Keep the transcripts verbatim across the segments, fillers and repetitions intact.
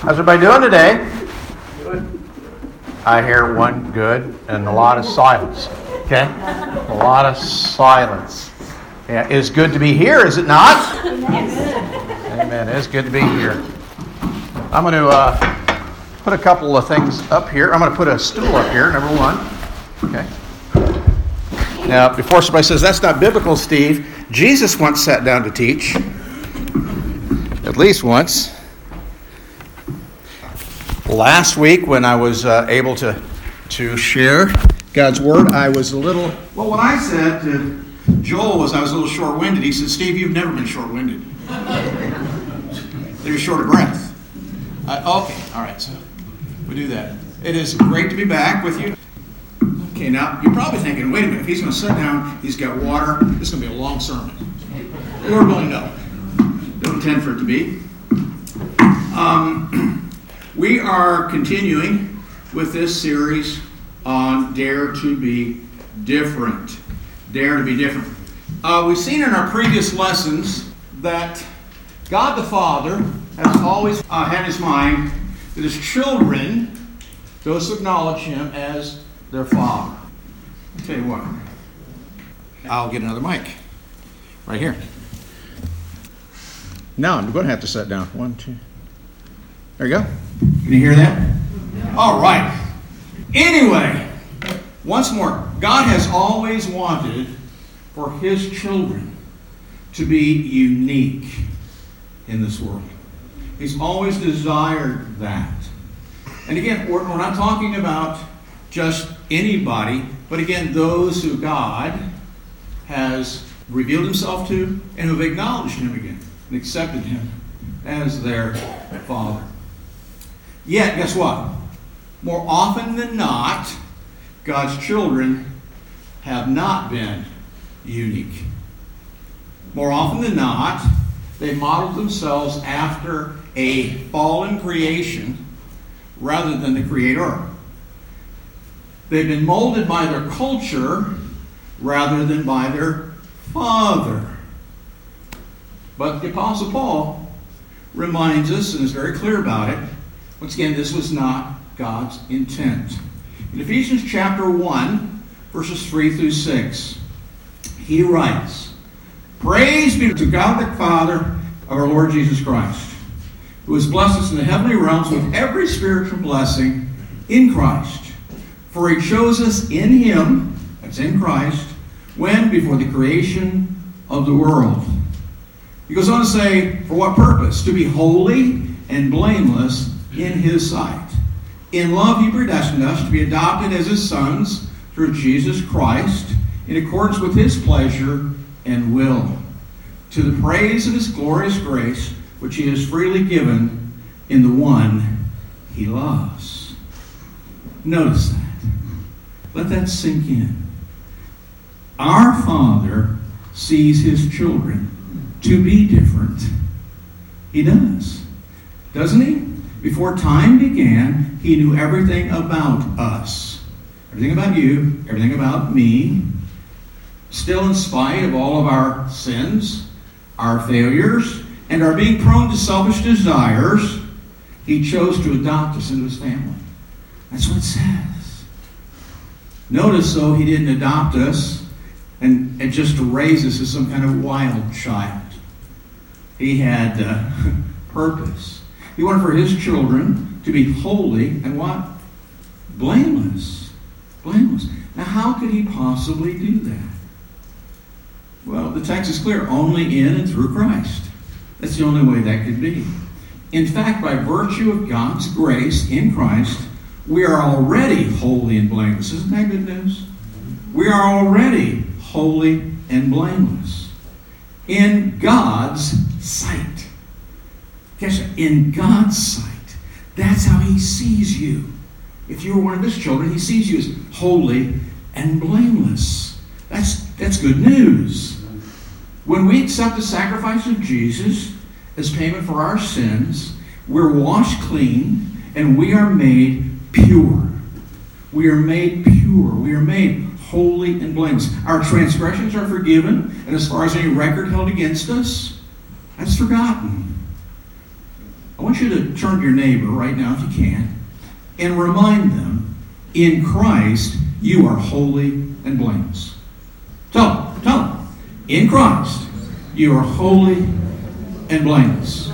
How's everybody doing today? Good. I hear one good and a lot of silence. Okay? A lot of silence. Yeah, it's good to be here, is it not? Yes. Amen. It's good to be here. I'm going to uh, put a couple of things up here. I'm going to put a stool up here, number one. Okay. Now, before somebody says, that's not biblical, Steve, Jesus once sat down to teach. At least once. Last week, when I was uh, able to, to share God's Word, I was a little... Well, what I said to Joel was I was a little short-winded. He said, Steve, you've never been short-winded. You're short of breath. Uh, okay, all right, so we do that. It is great to be back with you. Okay, now, you're probably thinking, wait a minute, if he's going to sit down, he's got water, this is going to be a long sermon. Lord willing, no. Don't intend for it to be. Um... We are continuing with this series on Dare to be Different. Dare to be different. Uh, we've seen in our previous lessons that God the Father has always uh, had his mind that his children, those who acknowledge him as their Father. I'll tell you what. I'll get another mic. Right here. Now I'm going to have to sit down. One, two. There you go. Can you hear that? All right. Anyway, once more, God has always wanted for his children to be unique in this world. He's always desired that. And again, we're, we're not talking about just anybody, but again, those who God has revealed himself to and who have acknowledged him again and accepted him as their Father. Yet, guess what? More often than not, God's children have not been unique. More often than not, they modeled themselves after a fallen creation rather than the Creator. They've been molded by their culture rather than by their Father. But the Apostle Paul reminds us, and is very clear about it, once again, this was not God's intent. In Ephesians chapter one, verses three through six, he writes, Praise be to God the Father of our Lord Jesus Christ, who has blessed us in the heavenly realms with every spiritual blessing in Christ. For he chose us in him, that's in Christ, when before the creation of the world. He goes on to say, for what purpose? To be holy and blameless in his sight. In love he predestined us to be adopted as his sons through Jesus Christ in accordance with his pleasure and will, to the praise of his glorious grace which he has freely given in the one he loves. Notice that. Let that sink in. Our Father sees his children to be different. He does. Doesn't he? Before time began, he knew everything about us. Everything about you, everything about me. Still, in spite of all of our sins, our failures, and our being prone to selfish desires, he chose to adopt us into his family. That's what it says. Notice, though, he didn't adopt us and, and just to raise us as some kind of wild child. He had uh, purpose. He wanted for his children to be holy and what? Blameless. Blameless. Now, how could he possibly do that? Well, the text is clear. Only in and through Christ. That's the only way that could be. In fact, by virtue of God's grace in Christ, we are already holy and blameless. Isn't that good news? We are already holy and blameless in God's sight. In God's sight. That's how he sees you. If you're one of his children, he sees you as holy and blameless. That's, that's good news. When we accept the sacrifice of Jesus as payment for our sins, we're washed clean and we are made pure. We are made pure. We are made holy and blameless. Our transgressions are forgiven, and as far as any record held against us, that's forgotten. I want you to turn to your neighbor right now, if you can, and remind them, in Christ, you are holy and blameless. Tell them, tell them, in Christ, you are holy and blameless.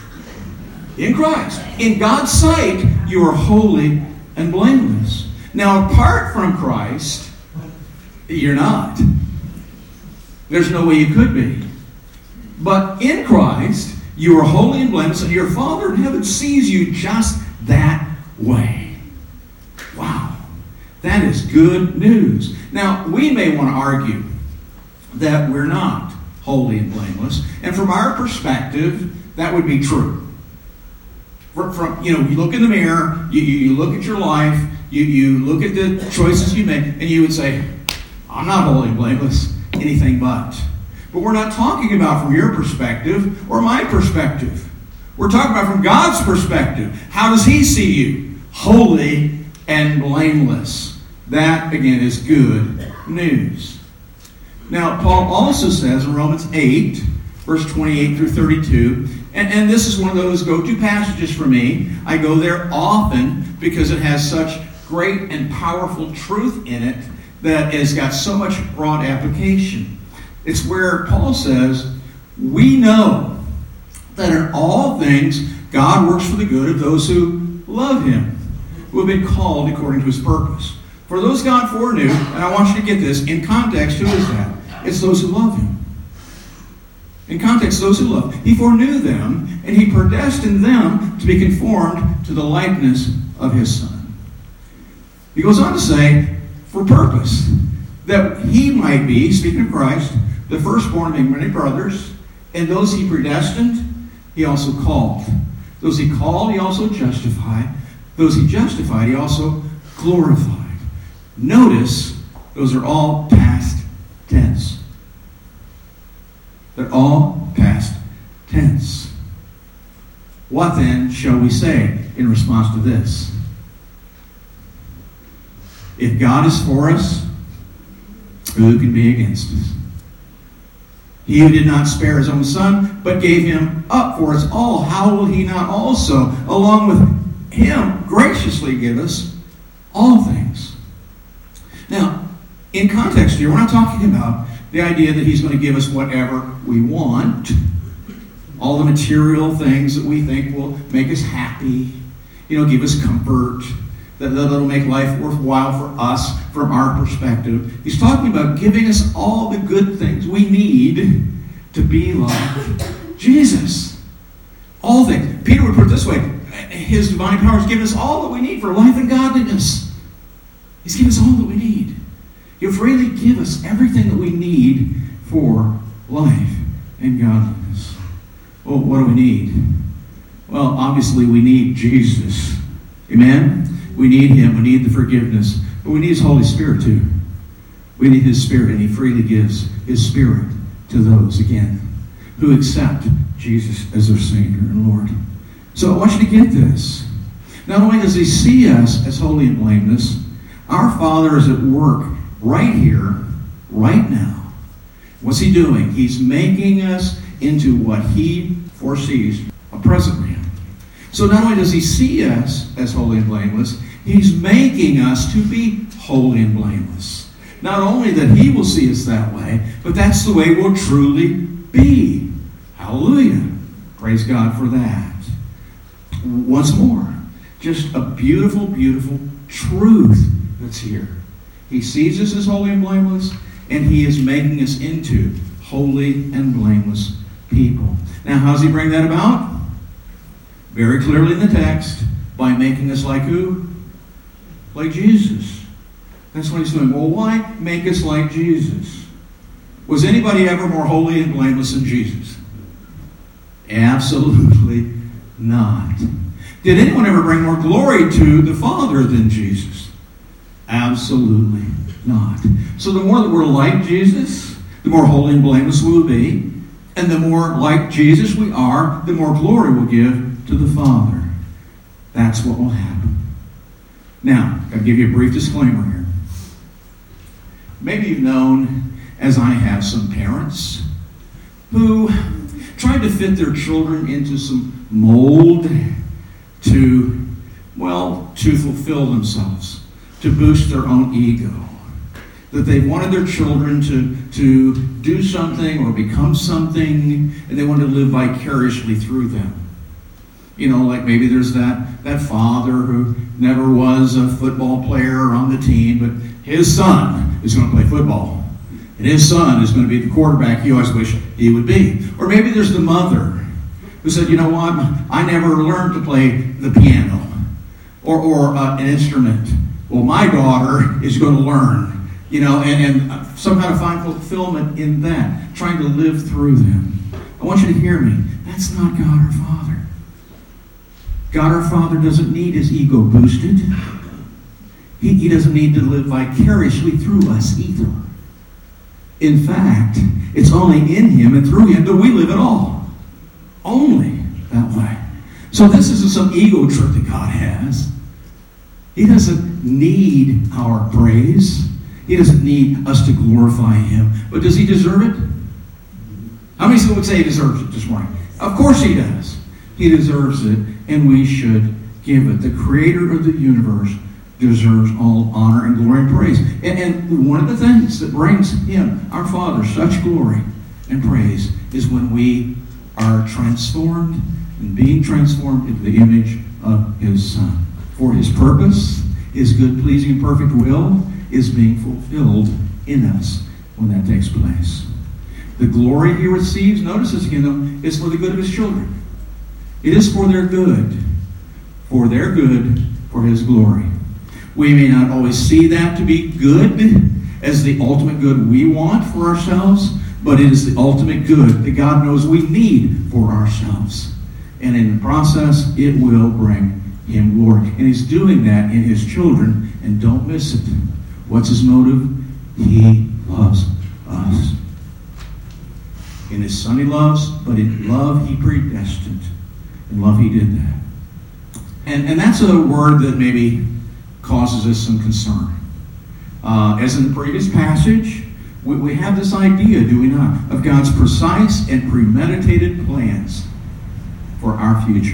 In Christ. In God's sight, you are holy and blameless. Now, apart from Christ, you're not. There's no way you could be. But in Christ, you are holy and blameless, and your Father in heaven sees you just that way. Wow. That is good news. Now, we may want to argue that we're not holy and blameless, and from our perspective, that would be true. From, from you know, you look in the mirror, you, you, you look at your life, you, you look at the choices you make, and you would say, I'm not holy and blameless, anything but. But we're not talking about from your perspective or my perspective. We're talking about from God's perspective. How does He see you? Holy and blameless. That, again, is good news. Now, Paul also says in Romans eight, verse twenty-eight through thirty-two, and, and this is one of those go-to passages for me. I go there often because it has such great and powerful truth in it that has got so much broad application. It's where Paul says, we know that in all things God works for the good of those who love Him, who have been called according to His purpose. For those God foreknew, and I want you to get this, in context, who is that? It's those who love Him. In context, those who love. He foreknew them, and He predestined them to be conformed to the likeness of His Son. He goes on to say, for purpose, that He might be, speaking of Christ, the firstborn among many brothers, and those He predestined, He also called. Those He called, He also justified. Those He justified, He also glorified. Notice, those are all past tense. They're all past tense. What then shall we say in response to this? If God is for us, who can be against us? He who did not spare His own Son, but gave Him up for us all, how will He not also, along with Him, graciously give us all things? Now, in context here, we're not talking about the idea that He's going to give us whatever we want, all the material things that we think will make us happy, you know, give us comfort, that that'll make life worthwhile for us from our perspective. He's talking about giving us all the good things we need to be like Jesus. All things. Peter would put it this way, His divine power has given us all that we need for life and godliness. He's given us all that we need. He'll freely give us everything that we need for life and godliness. Well, what do we need? Well, obviously we need Jesus. Amen? We need Him. We need the forgiveness. But we need His Holy Spirit too. We need His Spirit, and He freely gives His Spirit to those, again, who accept Jesus as their Savior and Lord. So I want you to get this. Not only does He see us as holy and blameless, our Father is at work right here, right now. What's He doing? He's making us into what He foresees, a present reality. So not only does He see us as holy and blameless, He's making us to be holy and blameless. Not only that He will see us that way, but that's the way we'll truly be. Hallelujah. Praise God for that. Once more, just a beautiful, beautiful truth that's here. He sees us as holy and blameless, and He is making us into holy and blameless people. Now, how does He bring that about? Very clearly in the text, by making us like who? Like Jesus. That's what He's doing. Well, why make us like Jesus? Was anybody ever more holy and blameless than Jesus? Absolutely not. Did anyone ever bring more glory to the Father than Jesus? Absolutely not. So the more that we're like Jesus, the more holy and blameless we will be. And the more like Jesus we are, the more glory we'll give to the Father. That's what will happen. Now, I'll give you a brief disclaimer here. Maybe you've known, as I have, some parents who tried to fit their children into some mold to, well, to fulfill themselves, to boost their own ego. That they wanted their children to, to do something or become something, and they wanted to live vicariously through them. You know, like maybe there's that, that father who never was a football player on the team, but his son is going to play football. And his son is going to be the quarterback he always wished he would be. Or maybe there's the mother who said, you know what, I never learned to play the piano or, or uh, an instrument. Well, my daughter is going to learn, you know, and, and somehow to find fulfillment in that, trying to live through them. I want you to hear me. That's not God our Father. God our Father doesn't need his ego boosted. He, he doesn't need to live vicariously through us either. In fact, it's only in him and through him that we live at all. Only that way. So this isn't some ego trip that God has. He doesn't need our praise. He doesn't need us to glorify him. But does he deserve it? How many people would say he deserves it this morning? Of course he does. He deserves it, and we should give it. The creator of the universe deserves all honor and glory and praise. And, and one of the things that brings him, our Father, such glory and praise is when we are transformed and being transformed into the image of his Son. For his purpose, his good, pleasing, and perfect will is being fulfilled in us when that takes place. The glory he receives, notice this again though, is for the good of his children. It is for their good. For their good, for his glory. We may not always see that to be good as the ultimate good we want for ourselves, but it is the ultimate good that God knows we need for ourselves. And in the process, it will bring him glory. And he's doing that in his children, and don't miss it. What's his motive? He loves us. In his Son he loves, but in love he predestined. In love he did that. And, and that's a word that maybe causes us some concern. Uh, as in the previous passage, we, we have this idea, do we not, of God's precise and premeditated plans for our future.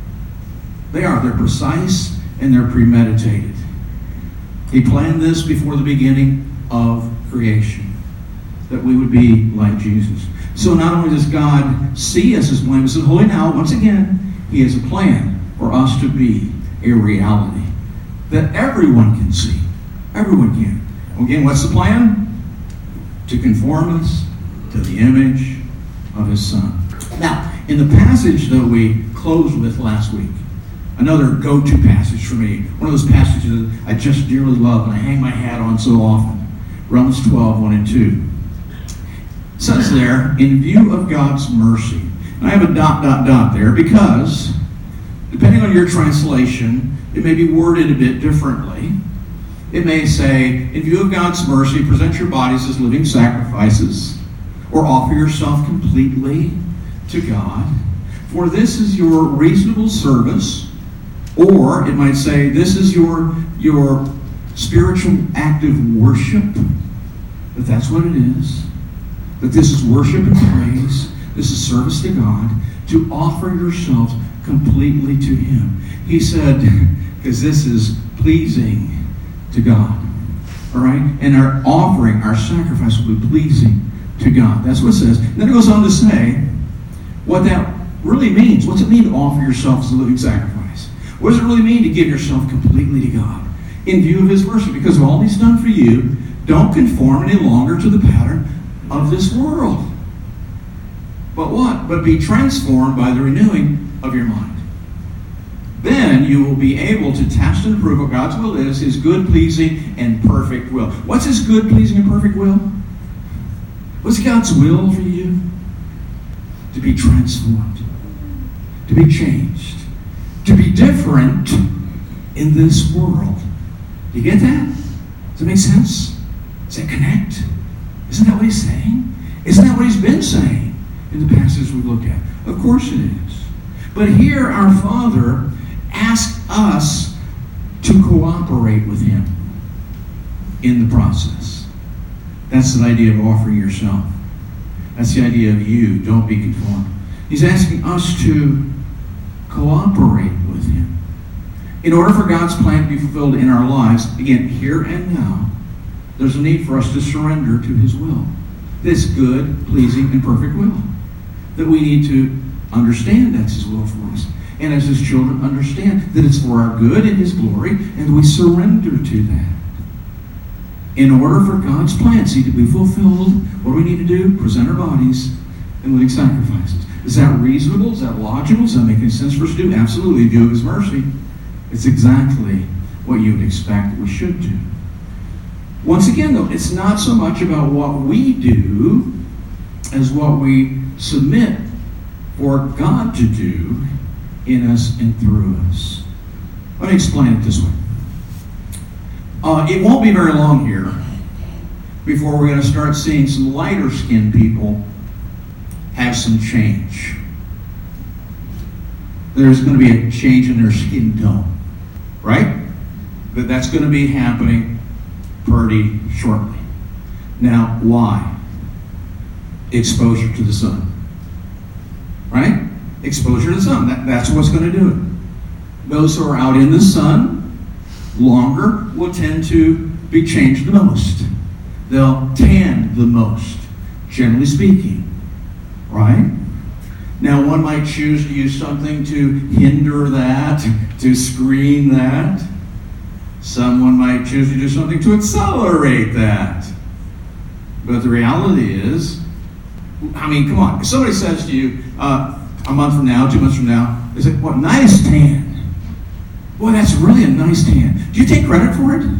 They are. They're precise and they're premeditated. He planned this before the beginning of creation, that we would be like Jesus. So not only does God see us as blameless and holy, now, once again, he has a plan for us to be a reality that everyone can see. Everyone can. Again, what's the plan? To conform us to the image of his Son. Now, in the passage that we closed with last week, another go-to passage for me, one of those passages that I just dearly love and I hang my hat on so often, Romans twelve, one and two. It says there, in view of God's mercy. And I have a dot, dot, dot there because, depending on your translation, it may be worded a bit differently. It may say, in view of God's mercy, present your bodies as living sacrifices, or offer yourself completely to God, for this is your reasonable service. Or it might say, this is your, your spiritual act of worship. That that's what it is. That this is worship and praise. This is service to God. To offer yourselves completely to him. He said, because this is pleasing to God. All right? And our offering, our sacrifice will be pleasing to God. That's what it says. And then it goes on to say what that really means. What's it mean to offer yourself as a living sacrifice? What does it really mean to give yourself completely to God? In view of his mercy. Because of all he's done for you, don't conform any longer to the pattern of this world. But what? But be transformed by the renewing of your mind. Then you will be able to test and approve what God's will is, his good, pleasing, and perfect will. What's his good, pleasing, and perfect will? What's God's will for you? To be transformed. To be changed. To be different in this world. Do you get that? Does that make sense? Does that connect? Isn't that what he's saying? Isn't that what he's been saying in the passages we've looked at? Of course it is. But here our Father asks us to cooperate with him in the process. That's the idea of offering yourself. That's the idea of you. Don't be conformed. He's asking us to cooperate with him. In order for God's plan to be fulfilled in our lives, again, here and now, there's a need for us to surrender to his will. This good, pleasing, and perfect will. That we need to understand that's his will for us. And as his children, understand that it's for our good and his glory, and we surrender to that. In order for God's plan, see, to be fulfilled, what do we need to do? Present our bodies and living sacrifices. Is that reasonable? Is that logical? Does that make any sense for us to do? Absolutely. In view of his mercy, it's exactly what you would expect that we should do. Once again, though, it's not so much about what we do as what we submit for God to do in us and through us. Let me explain it this way. Uh, it won't be very long here before we're going to start seeing some lighter-skinned people have some change. There's going to be a change in their skin tone, right? But that's going to be happening pretty shortly. Now, why? Exposure to the sun. Right? Exposure to the sun. That, that's what's going to do it. Those who are out in the sun longer will tend to be changed the most. They'll tan the most, generally speaking. Right? Now, one might choose to use something to hinder that, to screen that. Someone might choose to do something to accelerate that. But the reality is, I mean, come on. If somebody says to you, uh, a month from now, two months from now, they say, what, nice tan. Boy, that's really a nice tan. Do you take credit for it?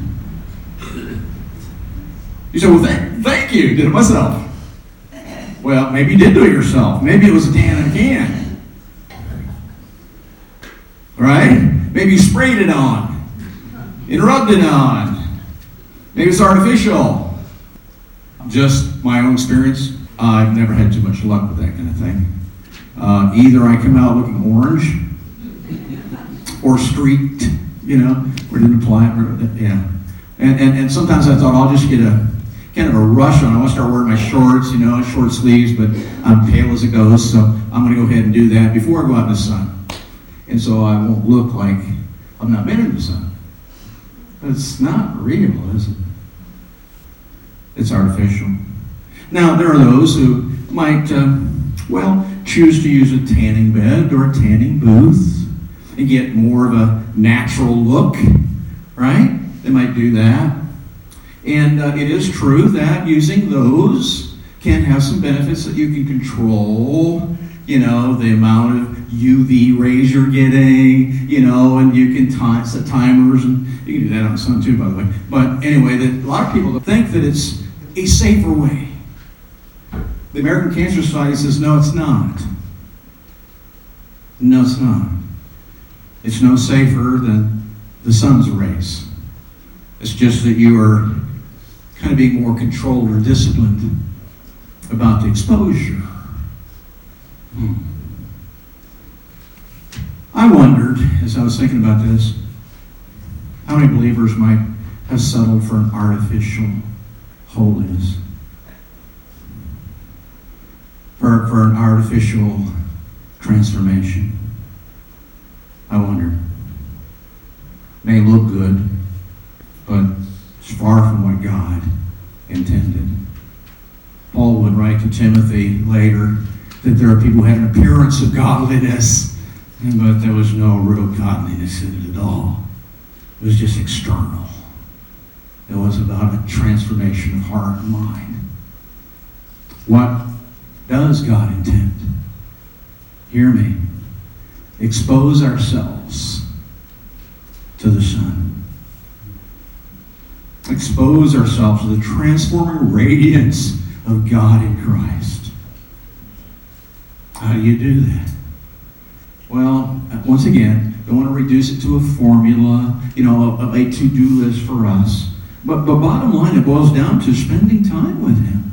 You say, well, thank, thank you. Did it myself. Well, maybe you did do it yourself. Maybe it was a tan in a can. Right? Maybe you sprayed it on. And rubbed it on. Maybe it's artificial. Just my own experience. I've never had too much luck with that kind of thing. Uh, either I come out looking orange or streaked, you know, or didn't apply it, or, yeah. And, and and sometimes I thought I'll just get a kind of a rush on. I want to start wearing my shorts, you know, short sleeves, but I'm pale as it goes, so I'm going to go ahead and do that before I go out in the sun. And so I won't look like I'm not been in the sun. But it's not real, is it? It's artificial. Now, there are those who might, uh, well, choose to use a tanning bed or a tanning booth and get more of a natural look, right? They might do that. And uh, it is true that using those can have some benefits that you can control, you know, the amount of U V rays you're getting, you know, and you can time, set timers, and you can do that on the sun too, by the way. But anyway, that a lot of people think that it's a safer way. The American Cancer Society says, no, it's not. No, it's not. It's no safer than the sun's rays. It's just that you are kind of being more controlled or disciplined about the exposure. Hmm. I wondered, as I was thinking about this, how many believers might have settled for an artificial holiness. For, for an artificial transformation. I wonder. May look good, but it's far from what God intended. Paul would write to Timothy later that there are people who had an appearance of godliness, but there was no real godliness in it at all. It was just external. It was about a transformation of heart and mind. What does God intend? Hear me. Expose ourselves to the sun. Expose ourselves to the transforming radiance of God in Christ. How do you do that? Well, once again, don't want to reduce it to a formula, you know, of a to-do list for us. But, but bottom line, it boils down to spending time with Him.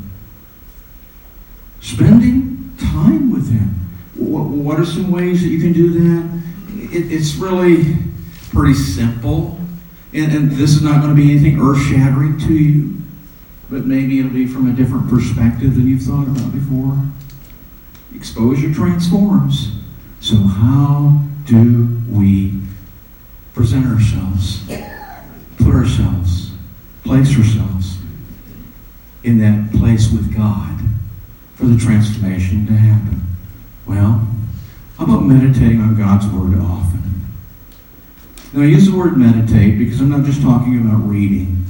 Spending time with Him. What, what are some ways that you can do that? It, it's really pretty simple. And, and this is not going to be anything earth-shattering to you. But maybe it'll be from a different perspective than you've thought about before. Exposure transforms. So how do we present ourselves, put ourselves, place ourselves in that place with God for the transformation to happen? Well, how about meditating on God's Word often? Now, I use the word meditate because I'm not just talking about reading,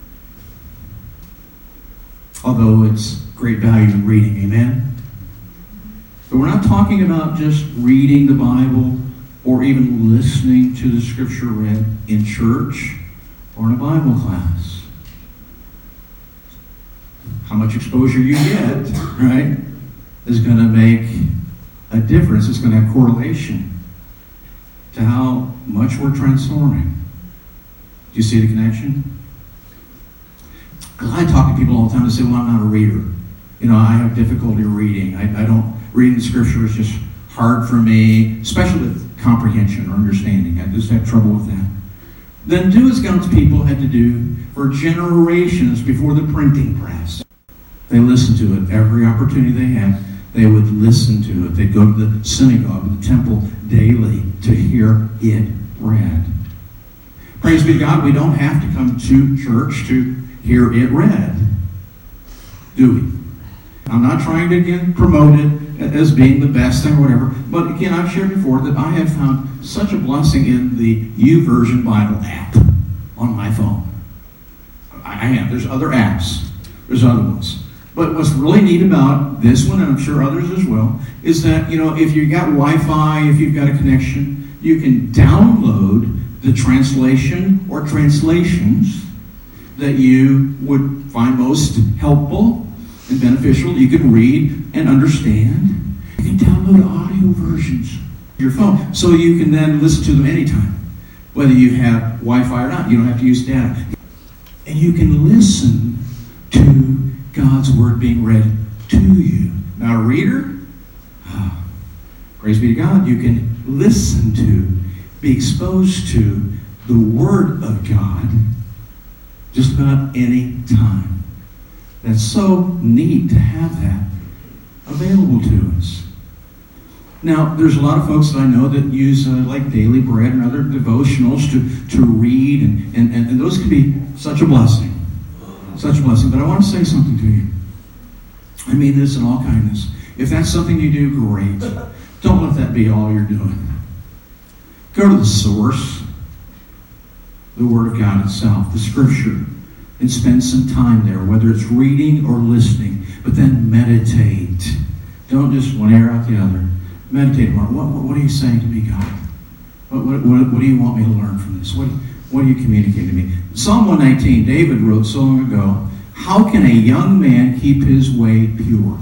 although it's great value in reading, amen? But we're not talking about just reading the Bible or even listening to the Scripture read in church or in a Bible class. How much exposure you get, right, is going to make a difference. It's going to have correlation to how much we're transforming. Do you see the connection? Because I talk to people all the time and say, well, I'm not a reader. You know, I have difficulty reading. I, I don't, reading the Scripture is just hard for me, especially with comprehension or understanding. I just have trouble with that. Then do as God's people had to do for generations before the printing press. They listened to it every opportunity they had. They would listen to it. They'd go to the synagogue, the temple daily to hear it read. Praise be to God, we don't have to come to church to hear it read, do we? I'm not trying to, again, promote it as being the best thing or whatever, but again, I've shared before that I have found such a blessing in the YouVersion Bible app on my phone. I have. There's other apps. There's other ones. But what's really neat about this one, and I'm sure others as well, is that, you know, if you've got Wi-Fi, if you've got a connection, you can download the translation or translations that you would find most helpful and beneficial. You can read and understand. You can download audio versions of your phone so you can then listen to them anytime, whether you have Wi-Fi or not. You don't have to use data. And you can listen to God's Word being read to you. Now, a reader, oh, praise be to God, you can listen to, be exposed to the Word of God just about any time. That's so neat to have that available to us. Now, there's a lot of folks that I know that use uh, like Daily Bread and other devotionals to, to read, and, and, and those can be such a blessing. Such a blessing. But I want to say something to you. I mean this in all kindness. If that's something you do, great. Don't let that be all you're doing. Go to the source, the Word of God itself, the Scripture, and spend some time there, whether it's reading or listening. But then meditate. Don't just one ear out the other. Meditate. What, what, what are you saying to me, God? What, what, what, what do you want me to learn from this? What, what do you communicate to me? Psalm one nineteen, David wrote so long ago, how can a young man keep his way pure?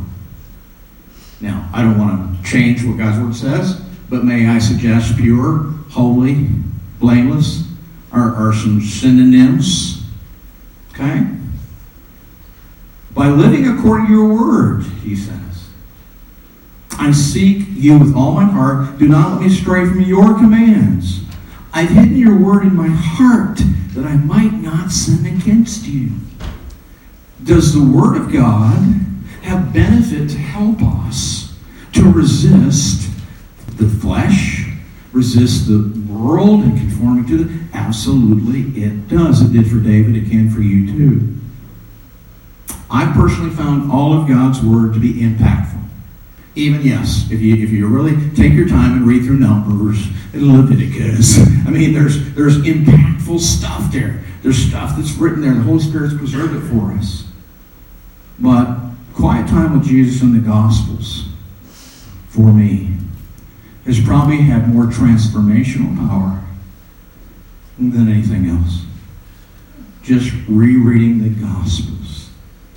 Now, I don't want to change what God's Word says, but may I suggest pure, holy, blameless are, are some synonyms. Okay? By living according to your word, he says. I seek you with all my heart. Do not let me stray from your commands. I've hidden your word in my heart that I might not sin against you. Does the Word of God have benefit to help us to resist the flesh, resist the world and conforming to it? Absolutely it does. It did for David. It can for you too. I personally found all of God's Word to be impactful. Even, yes, if you if you really take your time and read through Numbers and Leviticus, I mean, there's there's impactful stuff there. There's stuff that's written there. The Holy Spirit's preserved it for us. But quiet time with Jesus in the Gospels, for me, has probably had more transformational power than anything else. Just rereading the Gospels.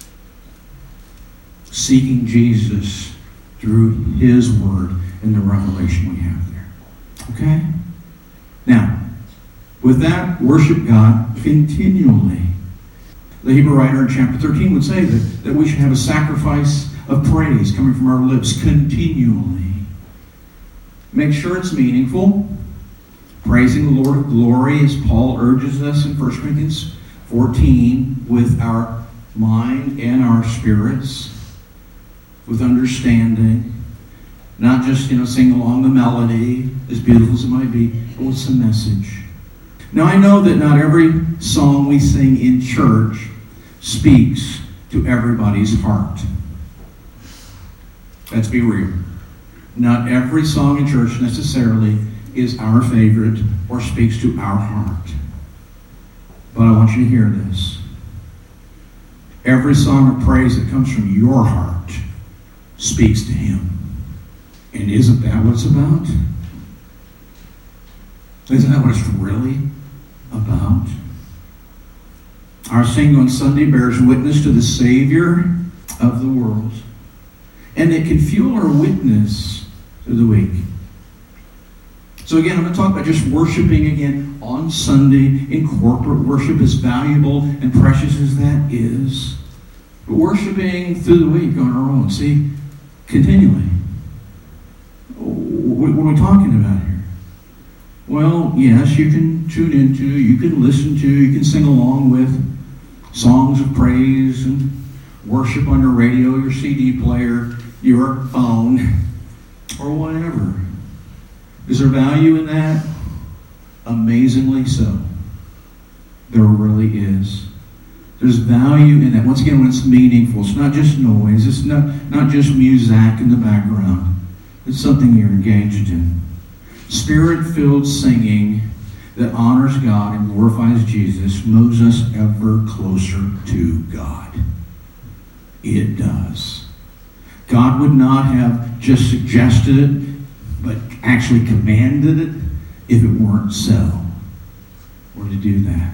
Seeking Jesus through His Word and the revelation we have there. Okay? Now, with that, worship God continually. The Hebrew writer in chapter thirteen would say that, that we should have a sacrifice of praise coming from our lips continually. Make sure it's meaningful. Praising the Lord of glory, as Paul urges us in First Corinthians fourteen, with our mind and our spirits, with understanding, Not just, you know, sing along the melody, as beautiful as it might be, but what's the message? Now, I know that not every song we sing in church speaks to everybody's heart. Let's be real. Not every song in church necessarily is our favorite or speaks to our heart. But I want you to hear this. Every song of praise that comes from your heart speaks to Him. And isn't that what it's about? Isn't that what it's really about? Our singing on Sunday bears witness to the Savior of the world. And it can fuel our witness through the week. So again, I'm going to talk about just worshiping again on Sunday in corporate worship, as valuable and precious as that is. But worshiping through the week on our own, see, continually. What are we talking about here? Well, yes, you can tune into, you can listen to, you can sing along with songs of praise and worship on your radio, your C D player, your phone, or whatever. Is there value in that? Amazingly so. There really is. There's value in that. Once again, when it's meaningful, it's not just noise, it's not, not just music in the background. It's something you're engaged in. Spirit-filled singing that honors God and glorifies Jesus moves us ever closer to God. It does. God would not have just suggested it, but actually commanded it if it weren't so. Or to do that.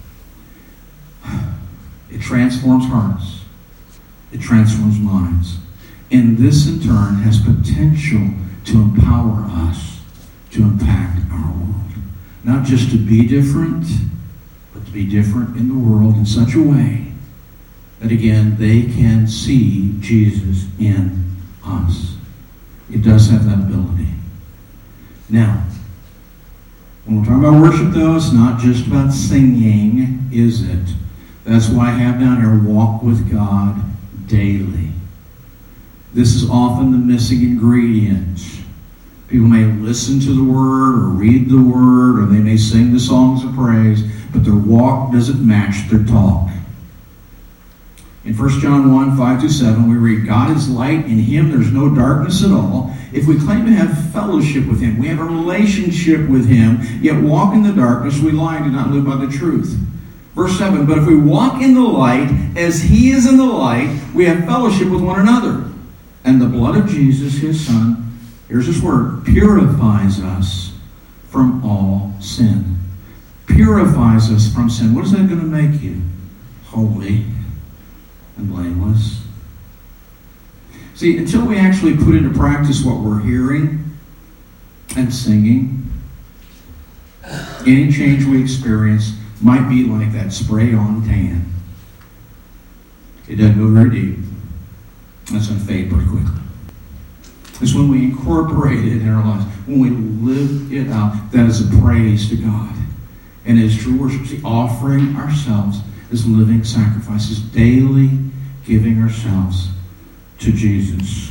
It transforms hearts. It transforms minds. And this, in turn, has potential to empower us to impact our world. Not just to be different, but to be different in the world in such a way that, again, they can see Jesus in us. It does have that ability. Now, when we're talking about worship, though, it's not just about singing, is it? That's why I have down here, walk with God daily. This is often the missing ingredient. People may listen to the Word or read the Word, or they may sing the songs of praise, but their walk doesn't match their talk. In First John one, five through seven, we read, God is light, in Him there's no darkness at all. If we claim to have fellowship with Him, we have a relationship with Him, yet walk in the darkness, we lie and do not live by the truth. Verse seven, but if we walk in the light as He is in the light, we have fellowship with one another. And the blood of Jesus, His Son, here's His word, purifies us from all sin. Purifies us from sin. What is that going to make you? Holy and blameless. See, until we actually put into practice what we're hearing and singing, any change we experience might be like that spray-on tan. It doesn't go very deep. That's going to fade pretty quickly. It's when we incorporate it in our lives, when we live it out, that is a praise to God. And it is true worship. See, offering ourselves as living sacrifices, daily giving ourselves to Jesus.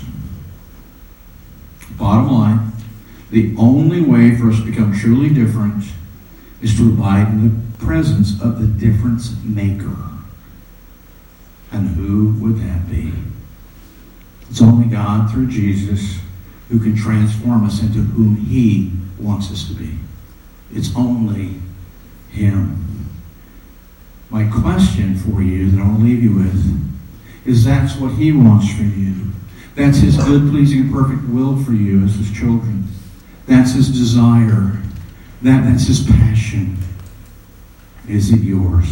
Bottom line, the only way for us to become truly different is to abide in the presence of the difference maker. And who would that be? It's only God through Jesus who can transform us into whom He wants us to be. It's only Him. My question for you that I'll leave you with is that's what He wants for you. That's His good, pleasing, and perfect will for you as His children. That's His desire. That, that's His passion. Is it yours?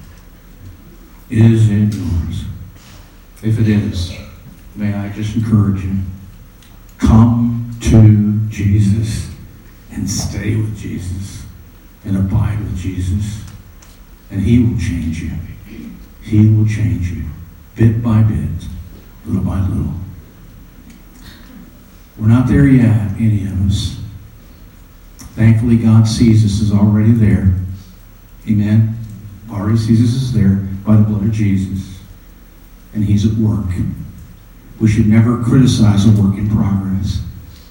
Is it yours? If it is, may I just encourage you, come to Jesus and stay with Jesus and abide with Jesus, and He will change you. He will change you, bit by bit, little by little. We're not there yet, any of us. Thankfully, God sees us as already there. Amen? Already sees us as there by the blood of Jesus. And He's at work. We should never criticize a work in progress.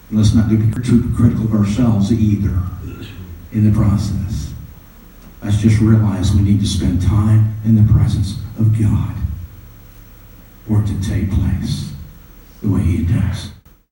And let's not be too critical of ourselves either in the process. Let's just realize we need to spend time in the presence of God.